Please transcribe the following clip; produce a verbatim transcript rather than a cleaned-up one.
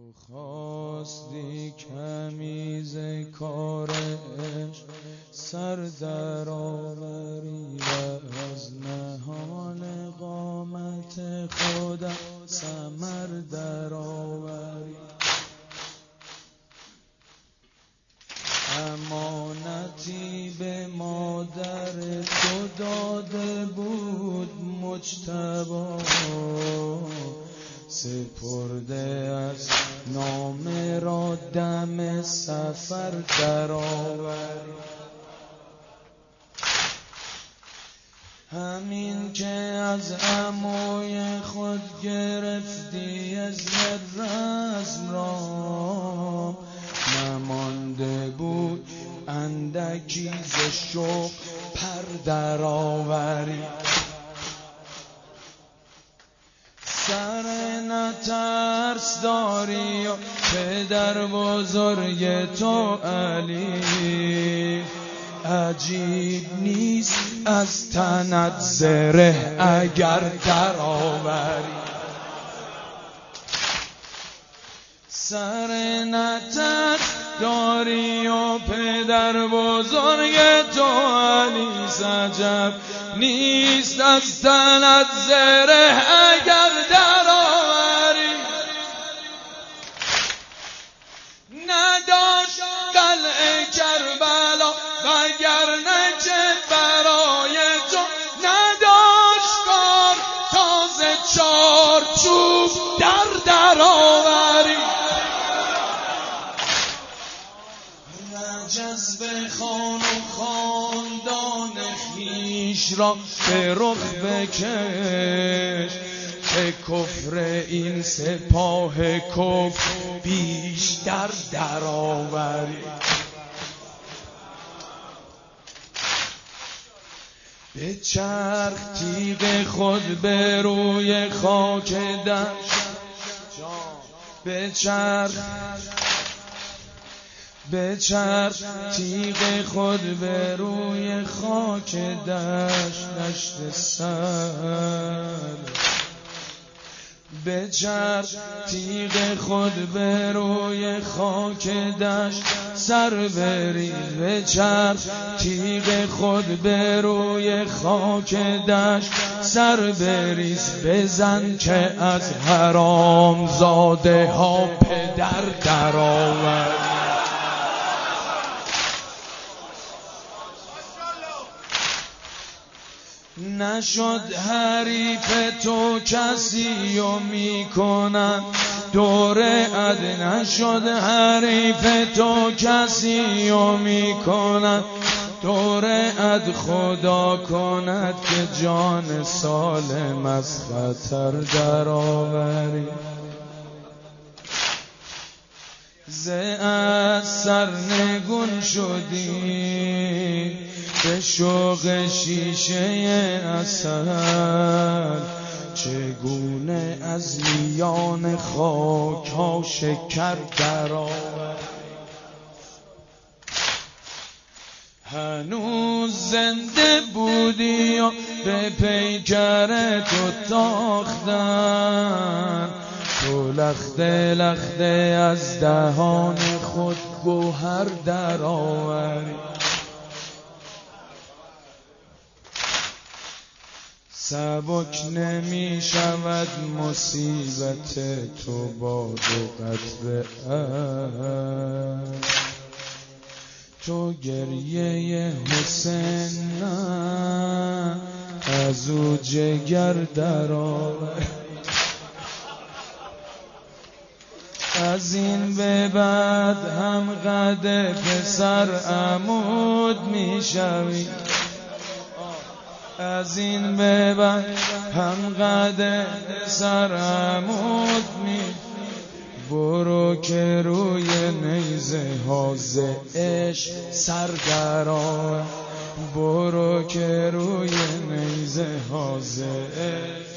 تو خواستی کمیز کارش سر در آوری و از نهان قامت خودم ثمر در آوری. امانتی به مادر تو داده بود مجتبی، سپرده از نامه را دم سفر در آوری. همین که از عموی خود گرفتی اذن رزم را، نمانده بود اندکی ز شوق پر در آوری. سر نترس داری و پدر بزرگ تو علی، عجیب نیست از تنت زره اگر در آوری. سر نترس داری و پدر بزرگ تو علی، عجب نیست از تنت زره اگر در آوری. نداشت قلعه کربلا وگرنه که برای تو نداشت کار تازه چارچوب در در آوری. جذب خان و خاندان خیش را به رخ بکش، که کفر این سپاه کفر بیشتر در آوری. به چرخ تیغ خود به روی خاک دشت، به چرخ به چرخ تیغ خود به روی خاک دشت دشت سر. به چرخ تیغ خود به روی خاک دشت سر بریز. به چرخ تیغ خود به روی خاک دشت سر بریز. بزن که از حرام زاده ها پدر در آور. نشد حریف تو کسی و میکنن دور اد، نشد حریف تو کسی و میکنن دور اد. خدا کند که جان سالم از خطر در آوری. ز از سرنگون شدی به شوق شیشه عسل، چگونه از میان خاک ها شکر در آوری. هنوز زنده بودی و به پیکر تو تاختن، تو لخته لخته از دهان خود گوهر در آوری. سبک نمی شود مصیبت تو با دو قطره اشک، تو گریه حسین نه از او جگر در آور. از این به بعد هم قد پسر عمود می شوی، از این به بعد هم قد سر عمود می. برو که روی نیزه ها ز عشق سر در آور. برو که روی نیزه ها ز عشق